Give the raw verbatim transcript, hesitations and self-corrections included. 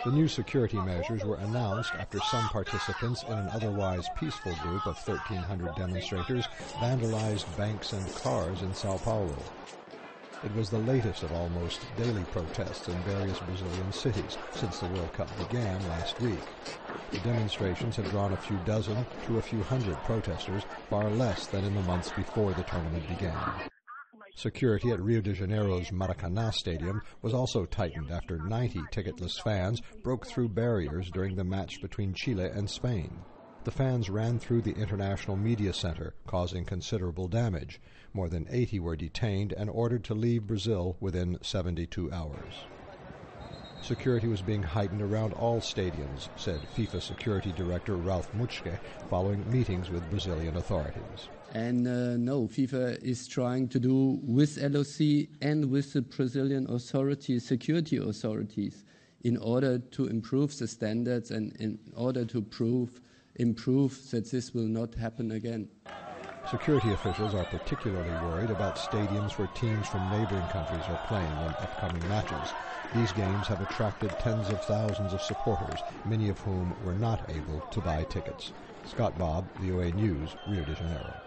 The new security measures were announced after some participants in an otherwise peaceful group of thirteen hundred demonstrators vandalized banks and cars in Sao Paulo. It was the latest of almost daily protests in various Brazilian cities since the World Cup began last week. The demonstrations had drawn a few dozen to a few hundred protesters, far less than in the months before the tournament began. Security at Rio de Janeiro's Maracanã Stadium was also tightened after ninety ticketless fans broke through barriers during the match between Chile and Spain. The fans ran through the International Media Center, causing considerable damage. More than eighty were detained and ordered to leave Brazil within seventy-two hours. Security was being heightened around all stadiums, said FIFA Security Director Ralph Muchke, following meetings with Brazilian authorities. And uh, no, FIFA is trying to do with L O C and with the Brazilian authorities, security authorities, in order to improve the standards and in order to prove, improve that this will not happen again. Security officials are particularly worried about stadiums where teams from neighboring countries are playing in upcoming matches. These games have attracted tens of thousands of supporters, many of whom were not able to buy tickets. Scott Bobb, V O A News, Rio de Janeiro.